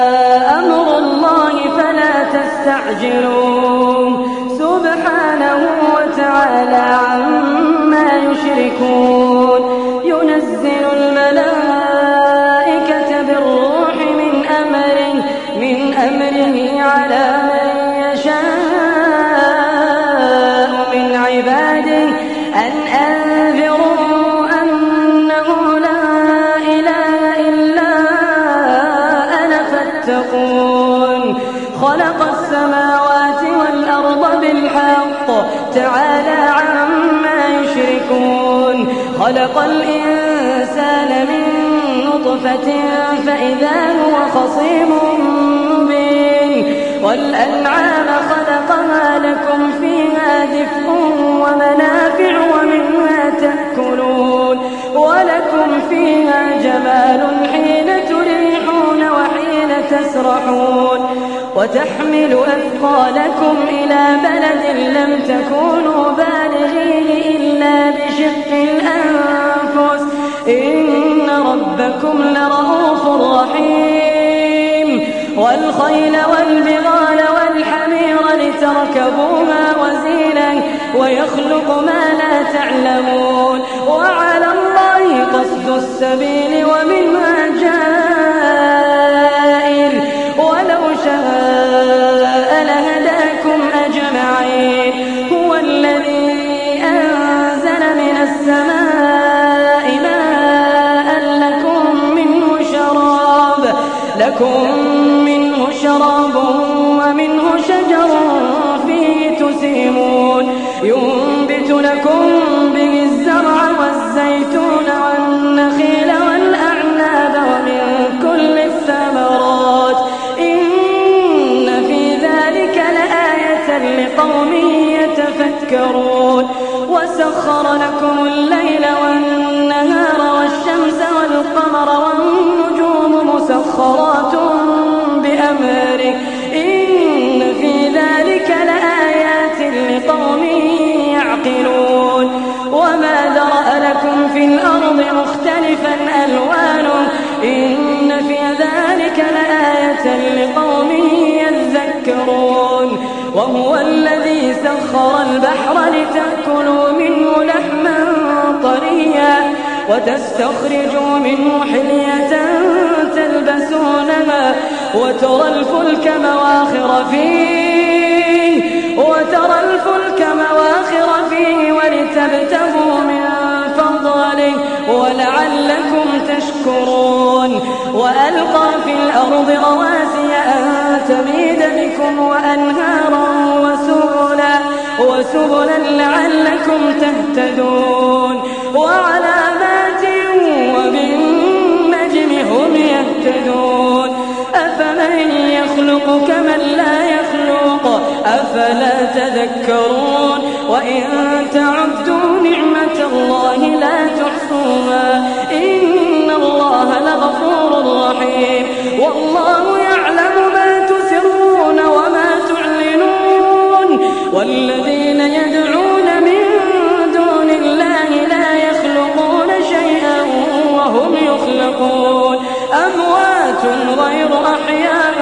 أمر الله فلا تستعجلون سبحانه وتعالى عما يشركون ينزل الملائكة بالروح من أمره على من يشاء من عباده أن أنذروا أنه لا إله إلا أنا فاتقون خلق السماوات والأرض بالحق تعالى عما يشركون خلق الإنسان من نطفة فإذا هو خصيم مبين والأنعام خلقها لكم فيها دفء ومنافع ومنها تأكلون ولكم فيها جمال حين تريحون وحين تسرحون وتحمل أثقالكم إلى بلد لم تكونوا بالغيه إلا بشق الأنفس إن ربكم لرؤوف رحيم والخيل والبغال والحمير لتركبوها وزينة ويخلق ما لا تعلمون وعلى الله قصد السبيل ومنها جائر ولو شاء لهداكم أجمعين هو الذي أنزل من السماء ماء لكم منه شراب ومنه شجر فيه تسيمون ينبت لكم به الزرع والزيتون والنخيل والأعناب ومن كل الثمرات إن في ذلك لآية لقوم يتفكرون وسخر لكم الليل والنهار والشمس والقمر والنجوم مسخرات بأمره إن في ذلك لآيات لقوم يعقلون وما ذرأ لكم في الأرض مختلفا ألوانه إن في ذلك لآية لقوم يذكرون وهو الذي سخر البحر لتأكلوا منه لحما طريا وتستخرجوا منه حلية تلبسونها وترى الفلك مواخر فيه ولتبتغوا من فضله ولعلكم تشكرون وألقى في الأرض رواسي أن تميد بكم وأنهارا وسبلا لعلكم تهتدون وعلامات وبالنجم هم يهتدون أفمن يخلق كمن لا يخلق أفلا تذكرون وإن تعدوا نعمة الله لا تحصوها إن الله لغفور رحيم والله يعلم ما تسرون وما تعلنون والذين يدعون من دون الله لا يخلقون شيئا وهم يخلقون أموات غير أحياء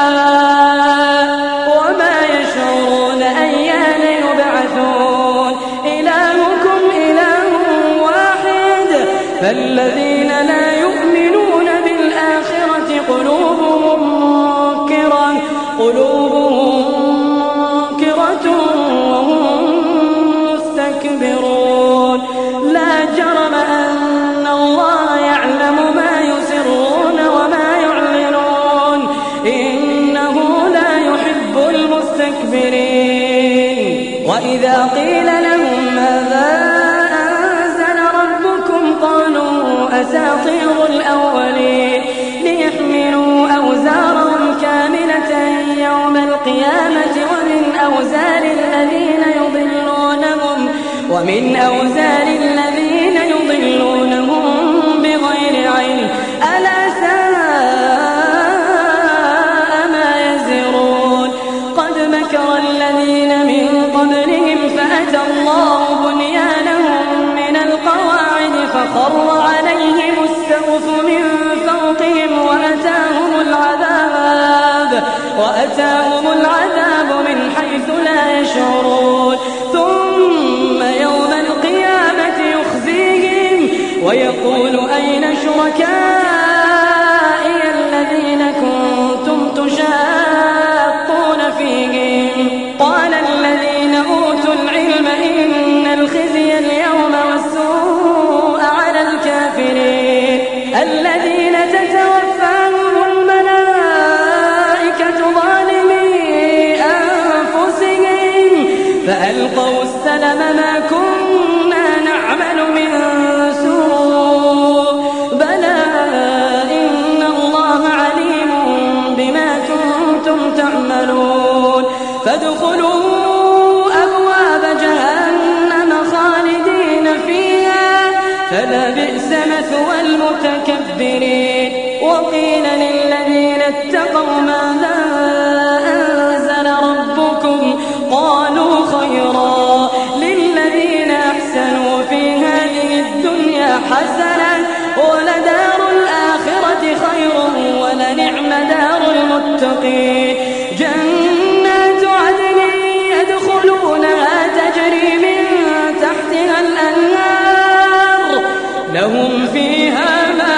وما يشعرون أيان يبعثون إلهكم إله واحد فالذين لا يؤمنون بالآخرة قلوبهم منكرة وهم مستكبرون لا جرم أن الله يعلم ما يسرون وما يعلنون إنه لا يحب المستكبرين وإذا قيل لهم ماذا أنزل ربكم قالوا أساطير الأولين ليحملوا أوزارهم كاملة يوم القيامة ومن أوزار الذين يضلونهم بغير علم ألا ساء ما يزرون قد مكر الذين من قبلهم فأتى الله بنيانهم من القواعد فخر عليهم السقف من فوقهم وأتاهم العذاب وأتاهم العذاب من حيث لا يشعرون ثم يوم القيامة يخزيهم ويقول أين شركائي الذين كنتم تشاقون فيهم قال الذين أوتوا العلم إن الخزي اليوم والسوء على الكافرين الذين تتوفاهم الملائكة ظالمي أنفسهم فألقوا السلم ما كنا نعمل من سوء بلى إن الله عليم بما كنتم تعملون فادخلوا أبواب جهنم خالدين فيها فلبئس مثوى المتكبرين وقيل للذين اتقوا ماذا أنزل ربكم قالوا خيرا للذين أحسنوا في هذه الدنيا حسنة ولدار الآخرة خير ولنعم دار المتقين جنات عدن يدخلونها تجري من تحتها الأنهار لهم فيها ما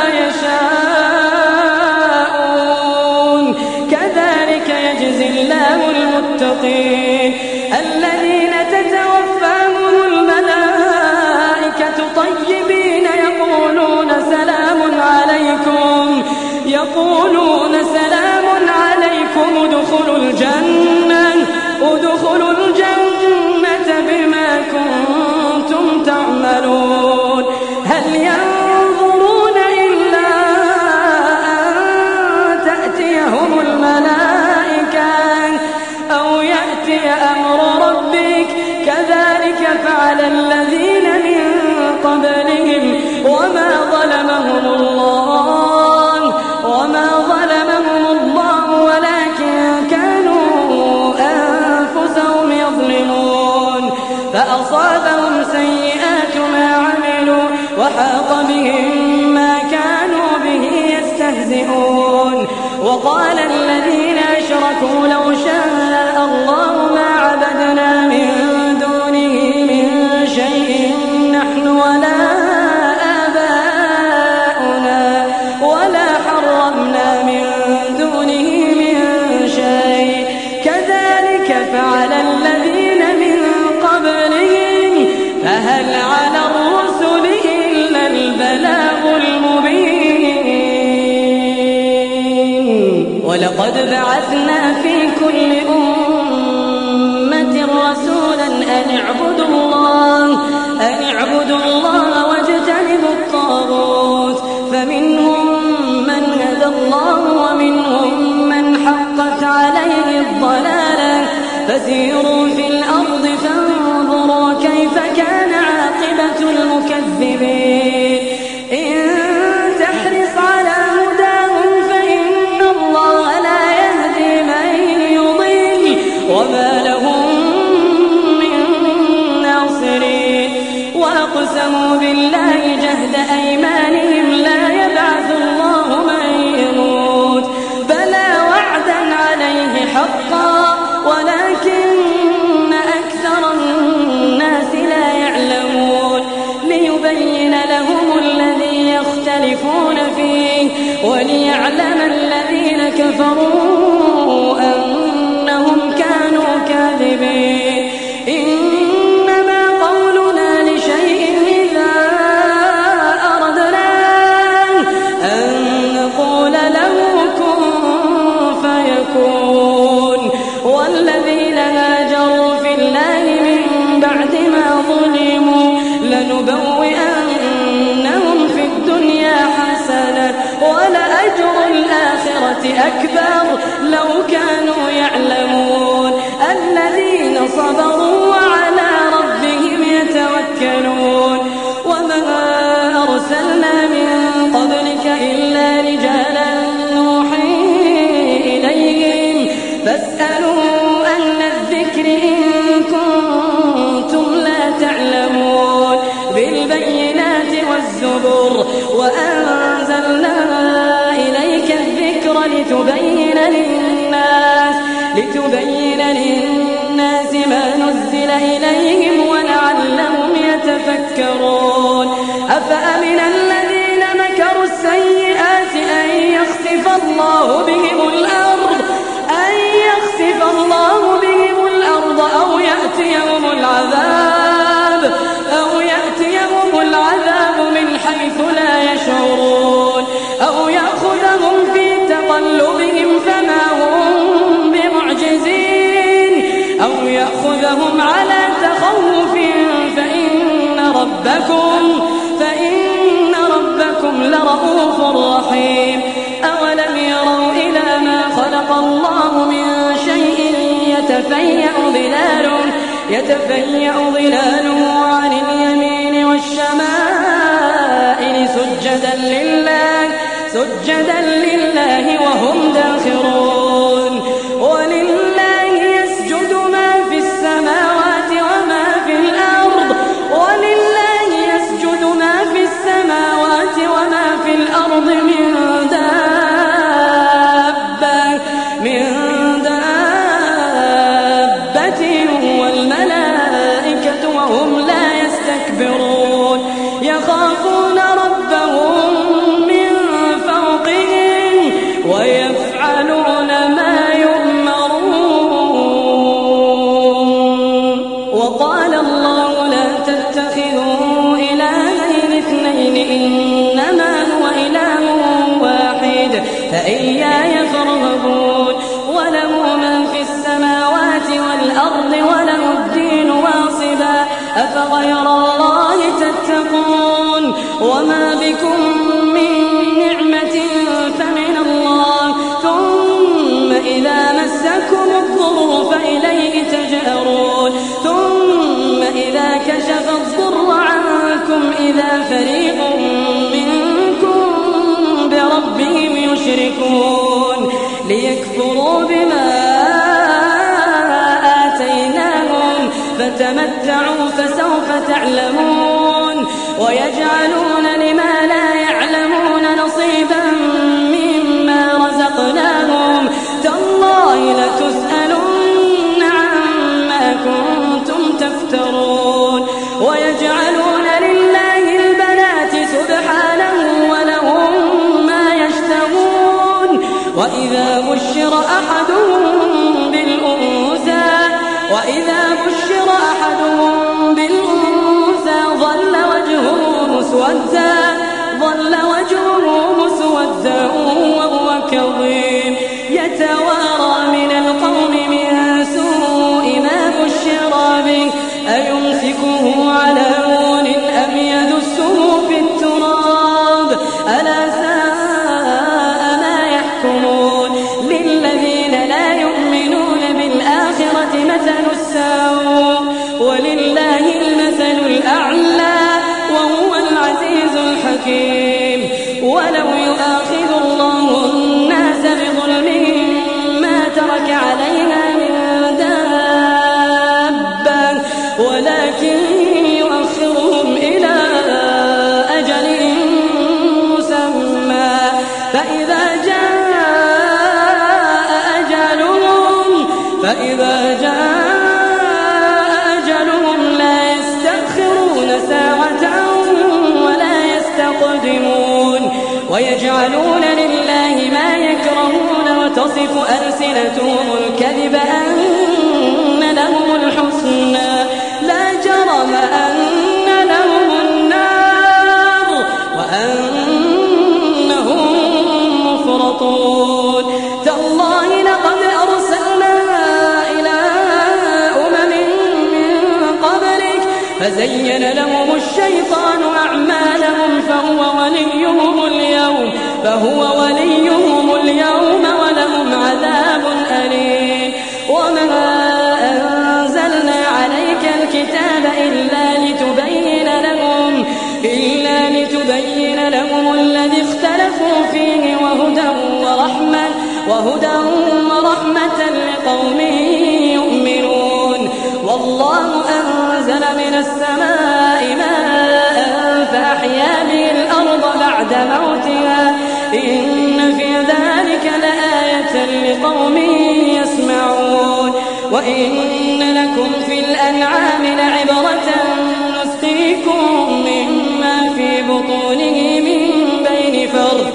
يشاءون كذلك يجزي الله المتقين الذين تتوفاهم الملائكة طيبين يقولون سلام عليكم ادخلوا الجنة بما كنتم تعملون هل ينظرون إلا أن تأتيهم الملائكة أو يأتي أمر ربك كذلك فعل الذين من قبلهم وما ظلمهم الله ولكن كانوا أنفسهم يظلمون فأصابهم سيئات ما عملوا وحاق بهم ما كانوا به يستهزئون وقال الذين أشركوا لو شاء الله ما عبدنا من دونه من شيء نحن ولا آباؤنا ولا حرمنا من دونه من شيء كذلك فعل الذين من قبلهم فهل على الرسل إلا البلاغ المبين ولقد بعثنا في كل أمة رسولا أن اعبدوا الله واجتنبوا الطاغوت فمنهم من هدى الله ومنهم من حقت عليه الضلالة فسيروا في الأرض فانظروا كيف كان عاقبة المكذبين إن تحرص على هداهم فإن الله لا يهدي من يضل وما لهم من ناصرين وأقسموا بالله جهد أيمانهم لا يبعث الله من يموت بلى وعدا عليه حقا ولكن أكثر الناس لا يعلمون ليبين لهم الذي يختلفون فيه وليعلم الذين كفروا أنهم كانوا كاذبين إنما قولنا لشيء إذا أردناه أن نقول له كن فيكون والذين هاجروا في الله من بعد ما ظلموا لنبوئنهم في الدنيا حسنة ولأجر الآخرة أكبر لو كانوا يعلمون الذين صبروا وعلى ربهم يتوكلون وما أرسلنا من قبلك إلا رجالا نوحي إليهم فاسألوا أهل الذكر إن كنتم لا تعلمون بالبينات والزبر وأنزلنا إليك الذكر لتبين للناس لتبين للناس ما نزل إليهم ولعلهم يتفكرون أفأمن الذين مكروا السيئات أن يخسف الله بهم الأرض أو يأتيهم العذاب من حيث لا يشعرون أو يأخذهم في تقلبهم فما هم بمعجزين أو يأخذهم على تخوف فإن ربكم لرؤوف رحيم أولم يروا إلى ما خلق الله من شيء يتفيأ ظلاله عن اليمين والشمائل سجدا لله وهم داخرون ولله يسجد ما في السماوات وما في الأرض من دابة والملائكة وهم لا يستكبرون يخافون ربهم من فوقهم ويفعلون ما يؤمرون وقال الله لا تتخذوا إلهين اثنين إنما هو إله واحد فإياي فارهبون وله من في السماوات والأرض وله الدين واصبا أفغير الله تتقون وما بكم من نعمة فمن الله ثم إذا مسكم الضر فإليه تجأرون ثم إذا كشف الضر عنكم إذا فريق منكم بربهم يشركون ليكفروا بما آتيناهم فتمتعوا فسوف تعلمون ويجعلون لما لا يعلمون نصيبا مما رزقناهم تالله لتسألن عما كنتم تفترون ويجعلون لله البنات سبحانه ولهم ما يشتهون وإذا بشر أحدهم بالأنثى ظل وجهه مسودا وهو كظيم يتوارى من القوم من سوء ما بشر به أيمسكه على هون أم يدسه في التراب ألا ساء ما يحكمون للذين لا يؤمنون بالآخرة مثل السوء ولله المثل الأعلى وهو العزيز الحكيم ولو يؤاخذ الله الناس بظلمهم ما ترك عليها من دابة ولكن يؤخرهم إلى أجل مسمى فإذا جاء أجلهم لا يستأخرون ساعة ولا يستقدمون ويجعلون لله ما يكرهون وتصف ألسنتهم الكذب أن لهم الحسنى لا جرم أن لهم النار وأنهم مفرطون تالله لقد أرسلنا إلى أمم من قبلك فزين لهم الشيطان أعمالهم فهو وليهم اليوم ولهم عذاب أليم وما أنزلنا عليك الكتاب إلا لتبين لهم الذي اختلفوا فيه وهدى ورحمة لقوم يؤمنون والله أنزل من السماء ماء فأحيا به الأرض بعد موتها إن في ذلك لآية لقوم يسمعون وإن لكم في الأنعام لعبرة نسقيكم مما في بطونه من بين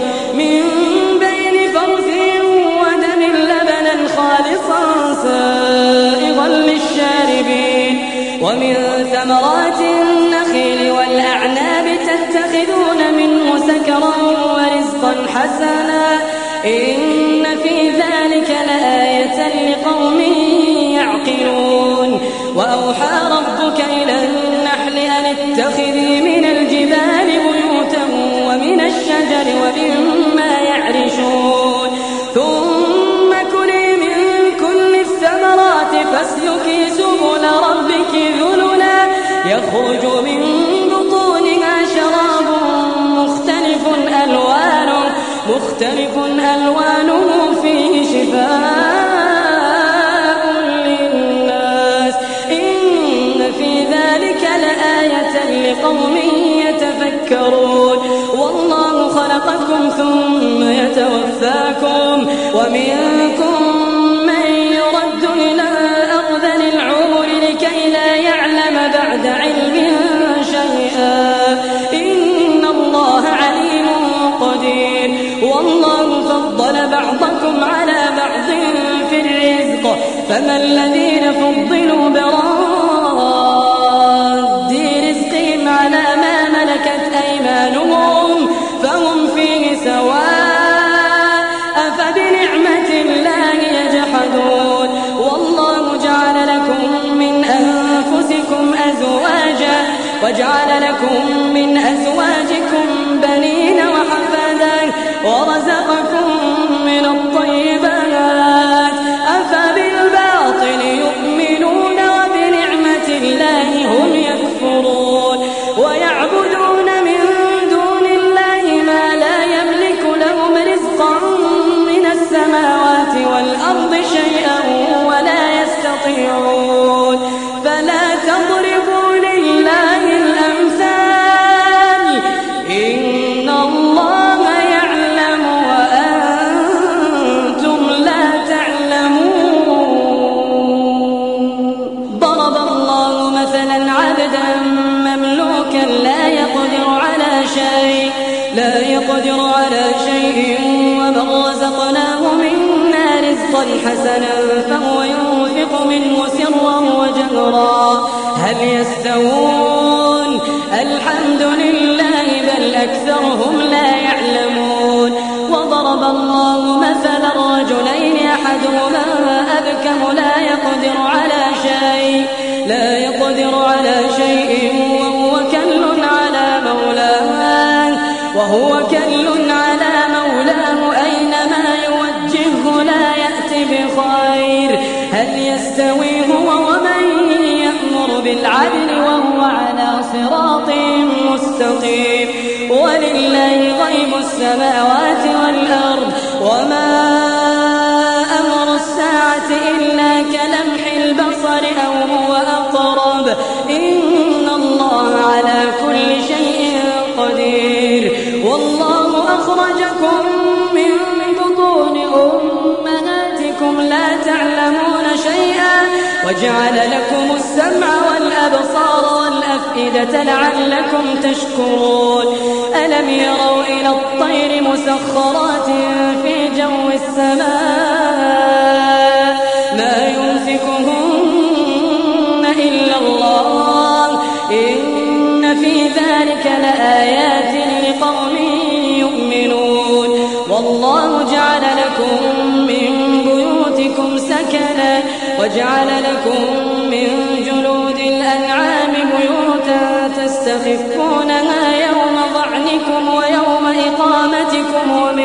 فرث ودم لبنا خالصا سائغا للشاربين ومن ثمرات النخيل والأعناب تتخذون منه سكرا ورزقا حسنا إن في ذلك لآية لقوم يعقلون وأوحى ربك إلى النحل أن اتخذي من الجبال بيوتا ومن الشجر ومما يعرشون ثم كلي من كل الثمرات فاسلكي سبل ربك ذللا يخرج من بطونها شراب مختلف ألوانه فيه شفاء للناس إن في ذلك لآية لقوم يتفكرون والله خلقكم ثم يتوفاكم ومنكم من يرد إلى أرذل العمر لكي لا يعلم بعد علم شيئا إن الله عليم قدير والله فضل بعضكم على بعض في الرزق فما الذين فضلوا براد رزقهم على ما ملكت أيمانهم فهم فيه سواء أفبنعمة الله يجحدون والله جعل لكم من أنفسكم أزواجا وجعل لكم من أزواجكم بنين وحفادا ورزقكم من الطيبات أفبالباطل يؤمنون وبنعمة الله هم يكفرون ويعبدون من دون الله ما لا يملك لهم رزقا من السماوات والأرض شيئا ولا يستطيعون فلا تضربوا لله الأمثال إن الله يعلم وأنتم لا تعلمون ضرب الله مثلا عبدا مملوكا لا يقدر على شيء ومن رزقناه منا رزقا حسنا فهو ينفق منه سرا وجهرا هل يستوون الحمد لله بل أكثرهم لا يعلمون وضرب الله مثلا رجلين أحدهما أبكم لا يقدر على شيء وهو كل على مولاه أينما يوجهه لا يأتي بخير هل يستوي هو ومن يأمر بالعدل وهو على صراط مستقيم ولله غيب السماوات والأرض وما أمر الساعة إلا كلمح البصر أو هو أقرب إن الله على كل شيء قدير والله أخرجكم من بطون أمهاتكم لا تعلمون شيئا وجعل لكم السمع والأبصار والأفئدة لعلكم تشكرون ألم يروا إلى الطير مسخرات في جو السماء ما يمسكهن إلا الله إن في ذلك لآيات لقوم يؤمنون والله جعل لكم من بيوتكم سكنا وجعل لكم من جلود الأنعام بيوتا تستخفونها يوم ظعنكم ويوم إقامتكم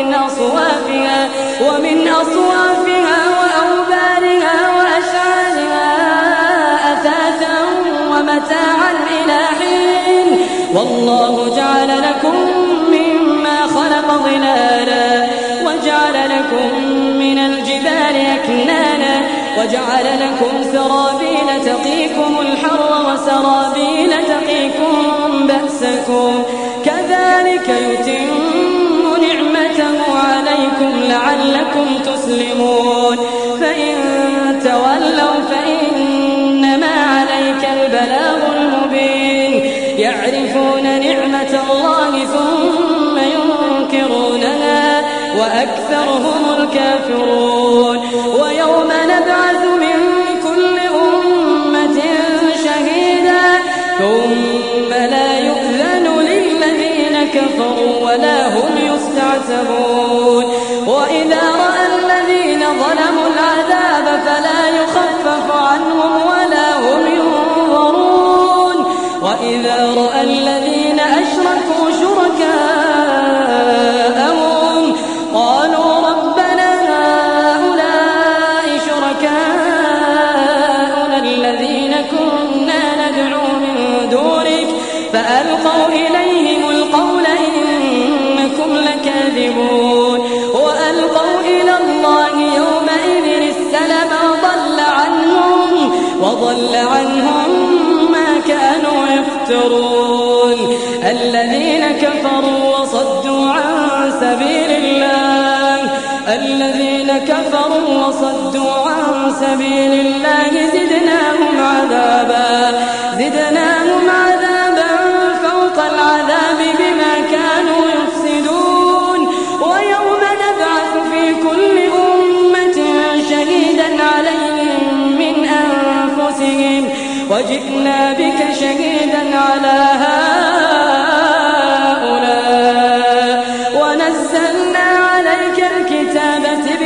ومن أصوافها وأوبارها وأشعارها أثاثا ومتاعا إلى حين والله جعل لكم مما خلق ظلالا وجعل لكم من الجبال أكنانا وجعل لكم سرابيل تقيكم الحر وسرابيل تقيكم بأسكم كذلك يتم نعمته عليكم لعلكم تسلمون فإن تولوا يعرفون نعمة الله ثم ينكرونها وأكثرهم الكافرون ويوم نبعث من كل أمة شهيدا ثم لا يؤذن للذين كفروا ولا هم يستعتبون وإذا رأى الذين ظلموا العذاب فلا يخفف عنهم ولا هم ينظرون وإذا رأى الذين أشركوا شركاءهم قالوا ربنا هؤلاء شركاؤنا الذين كنا ندعو من دونك فألقوا إليهم القول إنكم لكاذبون وألقوا إلى الله يومئذ السلم وضل عنهم ما كانوا يفترون الذين كفروا وصدوا عن سبيل الله زدناهم عذابا فوق العذاب بما كانوا يفسدون ويوم نبعث في كل أمة شهيدا عليهم من أنفسهم وجئنا بك شهيدا على هؤلاء ونزلنا عليك الكتاب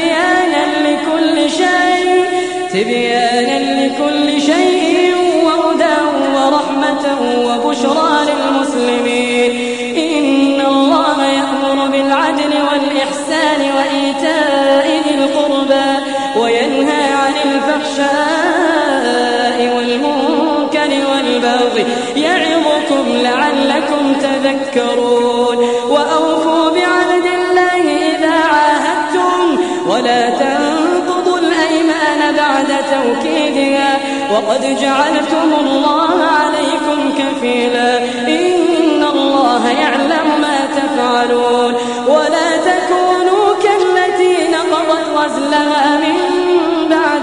تبيانا لكل شيء وهدى ورحمة وبشرى للمسلمين إن الله يأمر بالعدل والإحسان وإيتاء ذي القربى وينهى عن الفحشاء والمنكر والبغي يعظكم لعلكم تذكرون وأوفوا بعهد الله إذا عاهدتم ولا تنقضوا الأيمان بعد توكيدها وقد جعلتم الله عليكم كفيلا إن الله يعلم ما تفعلون ولا تكونوا كالتي نقضت غزلها من بعد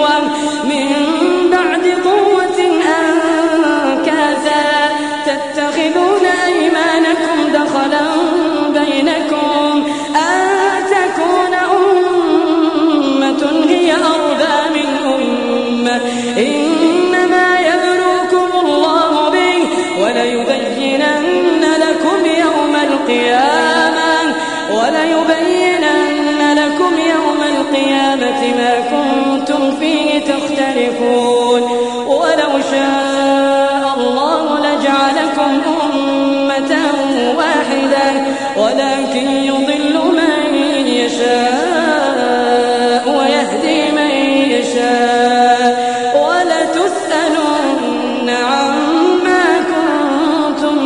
قوة أنكاثا تتخذون أيمانكم دخلا بينكم أن تكون أمة هي أربى من أمة إنما يبلوكم الله به وليبينن لكم يوم القيامة ما كنتم فيه تختلفون ولو شاء الله لجعلكم أمة واحدة ولكن يضل من يشاء ويهدي من يشاء ولتسألن عما كنتم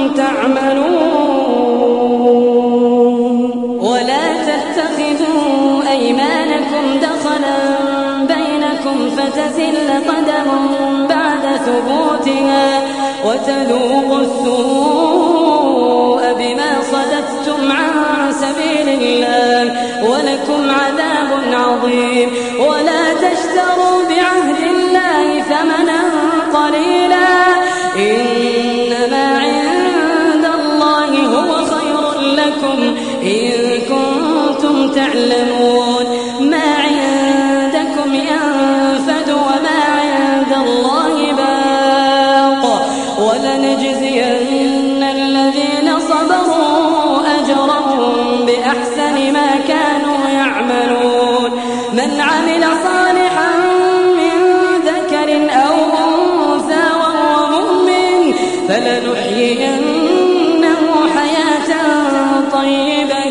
تعملون ولا تتخذوا أيمانكم دخلا بينكم فتزل قدم بعد ثبوتها وتذوقوا السوء بما صددتم عن سبيل الله ولكم عذاب عظيم ولا تشتروا بعهد الله ثمنا قليلا إنما عند الله هو خير لكم إن كنتم تعلمون ما عندكم ينفد وما عند الله باق ولنجزين الذين صبروا أجرهم بأحسن ما كانوا يعملون من عمل صالحا من ذكر أو أنثى وهو مؤمن فلنحيينه حياة طيبة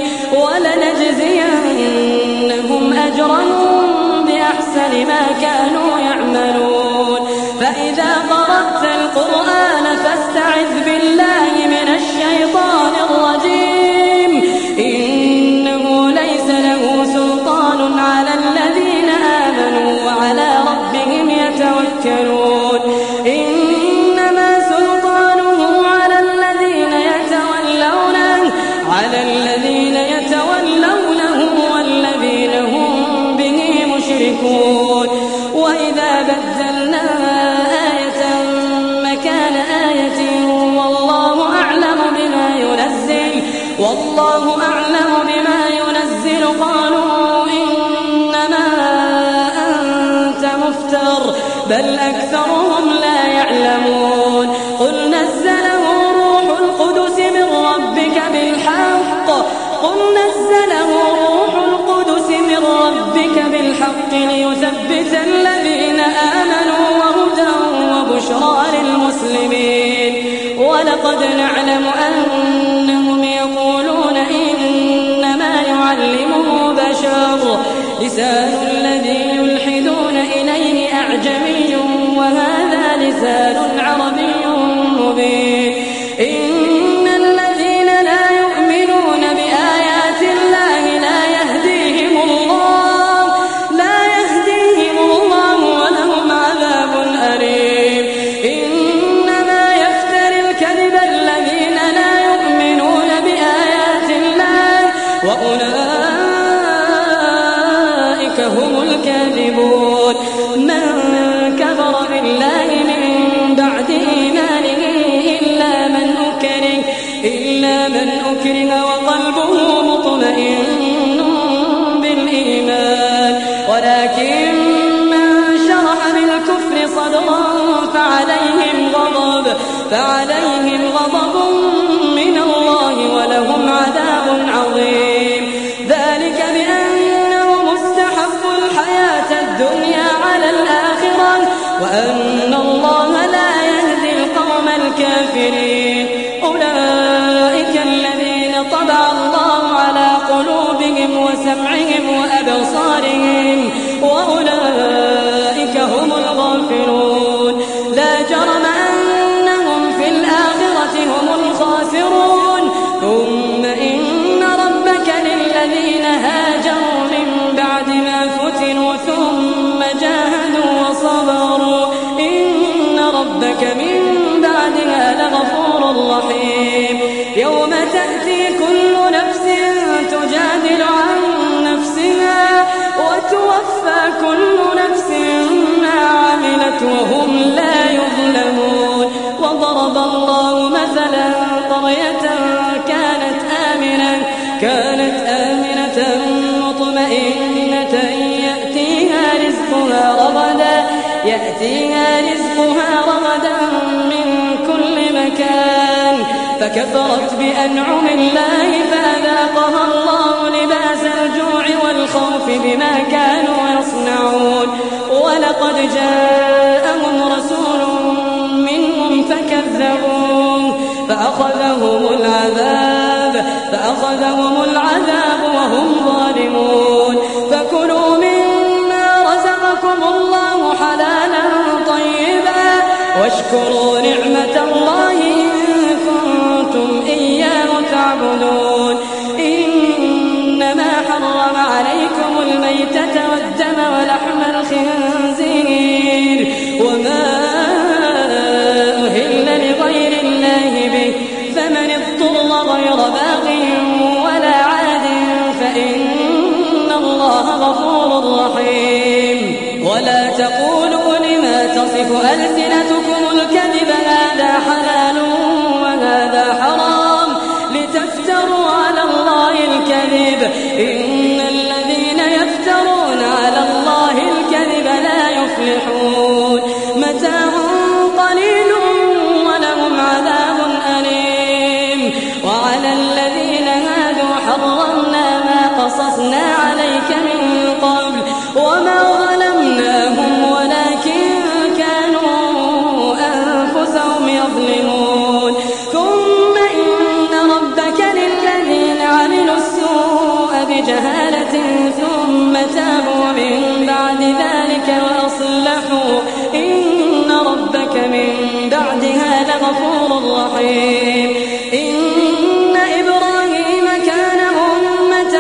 ولنجزينهم أجرهم بأحسن ما كانوا يعملون فإذا قرأت القرآن فاستعذ بالله من الشيطان الرجيم إنه ليس له سلطان على الذين آمنوا وعلى ربهم يتوكلون إنما سلطانه على الذين يتولونه والذين هم به مشركون وإذا بدلنا آية مكان آية والله أعلم والله أعلم بما ينزل قالوا إنما أنت مفتر بل أكثرهم لا يعلمون قل نزله روح القدس من ربك بالحق ليثبت الذين آمنوا وهدى وبشرى للمسلمين ولقد نعلم أنهم يقولون إنما يعلمه بشر لسان الذي يلحدون إليه أعجمي وهذا لسان عربي مبين إن الذين لا يؤمنون بآيات الله لا يهديهم الله ولهم عذاب أليم إنما يفتري الكذب الذين لا يؤمنون بآيات الله وأولئك هم الكاذبون من كفر بالله من بعد إيمانه إلا من أكره وقلبه مطمئن بالإيمان ولكن من شرح بالكفر صدرا فعليهم غضب من الله ولهم عذاب عظيم ذلك بأنه مستحب الحياة الدنيا على الآخرة وأن الله لا يهدي القوم الكافرين أولئك الذين طبع الله على قلوبهم وسمعهم وأبصارهم وأولئك هم الغافلون لا جرم أنهم في الآخرة هم الخاسرون ثم إن ربك للذين هاجروا من بعد ما فتنوا ثم جاهدوا وصبروا إن ربك من بعدها لغفور رحيم يوم تأتي كل نفس تجادل عن نفسها وتوفى كل نفس ما عملت وهم لا يظلمون وضرب الله مثلا قرية كانت آمنة مطمئنة يأتيها رزقها رغدا من كل مكان فكفرت بأنعم الله فأذاقها الله لباس الجوع والخوف بما كانوا يصنعون ولقد جاءهم رسول منهم فكذبوه فأخذهم العذاب وهم ظالمون فكلوا مما رزقكم الله حلالا طيبا واشكروا نعمة الله إن كنتم إياه تعبدون إنما حرم عليكم الميتة والدم ولحم الخنزير وما أهل لغير الله به فمن اضطر غير باغ ولا عاد فإن الله غفور رحيم ولا تقولوا لما تصف ألسنتكم الكذب هذا حلال وهذا حرام لتفتروا على الله الكذب إن الذين يفترون على الله الكذب لا يفلحون متاع قليل ولهم عذاب أليم وعلى الذين هادوا حرمنا ما قصصنا عليك من قبل وما ظلمناهم ولكن كانوا أنفسهم يظلمون ثم إن ربك للذين عملوا السوء بجهالة ثم تابوا من بعد ذلك وأصلحوا إن ربك من بعدها لغفور رحيم إن إبراهيم كان أمة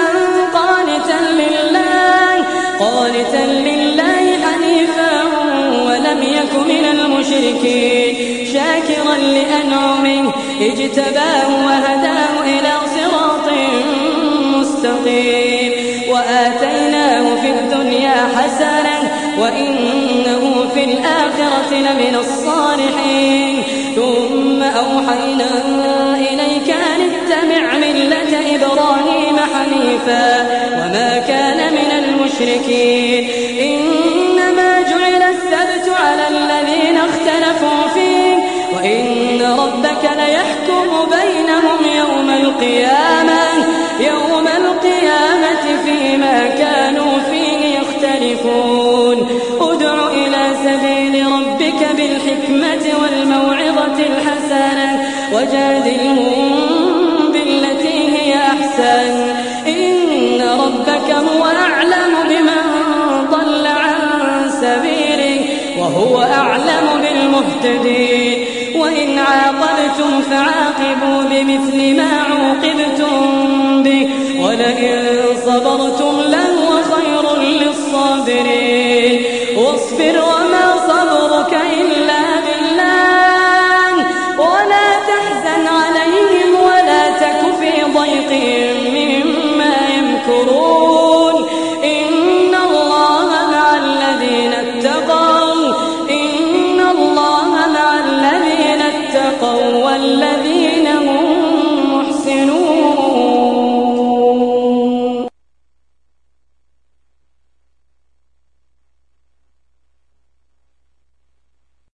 قانتا لله حنيفا ولم يك من المشركين شاكرا لأنعمه اجتباه وهداه إلى صراط مستقيم وآتيناه في الدنيا حسنة وإنه في الآخرة لمن الصالحين ثم أوحينا إليك أن اتبع ملة إبراهيم حنيفا وما كان من المشركين إنما جعل السبت على الذين اختلفوا فيه وإن ربك ليحكم بينهم يوم القيامة فيما كانوا فيه يختلفون ادع إلى سبيل ربك بالحكمة والموعظة الحسنة وجادلهم بالتي هي أحسن إن ربك هو أعلم بمن ضل عن سبيله وهو أعلم بالمهتدين وإن عاقبتم فعاقبوا بمثل ما عوقبتم به ولئن صبرتم لهو خير للصابرين واصبر وما